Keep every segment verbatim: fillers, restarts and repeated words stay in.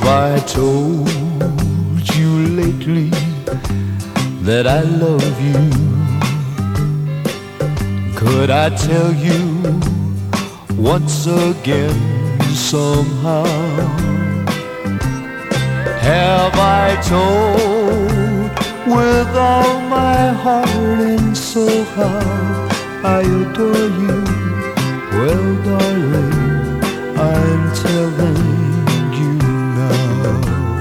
I told you lately that I love you? Could I tell you once again somehow? Have I told with all my heart and soul how I adore you? Well, darling, I'm telling you now.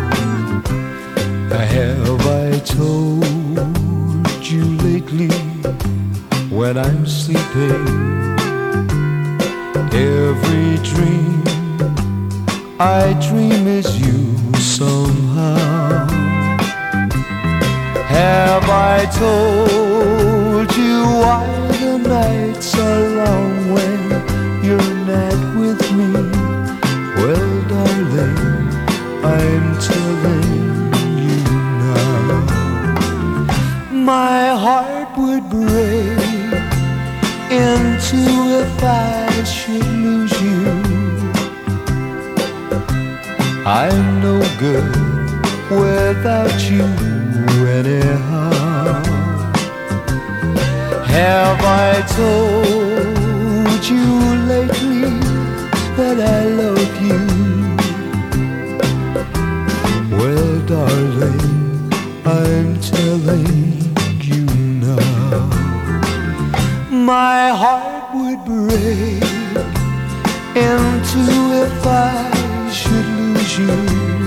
Have I told you lately when I'm sleeping? Every dream I dream is you somehow. Have I told you why the nights are long when you're not with me? Well, darling, I'm telling you now. My heart would break in two if I should lose you. I'm no good without you anyhow. Have I told you lately that I love you? Well, darling, I'm telling you now. My heart would break in two if I should lose you.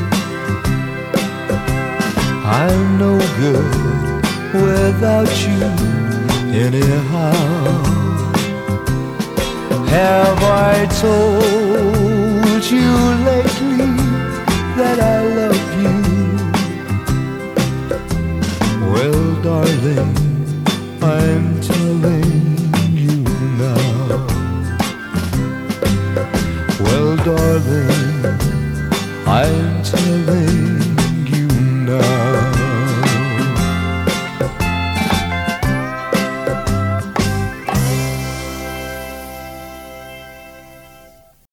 I'm no good without you anyhow. Have I told you lately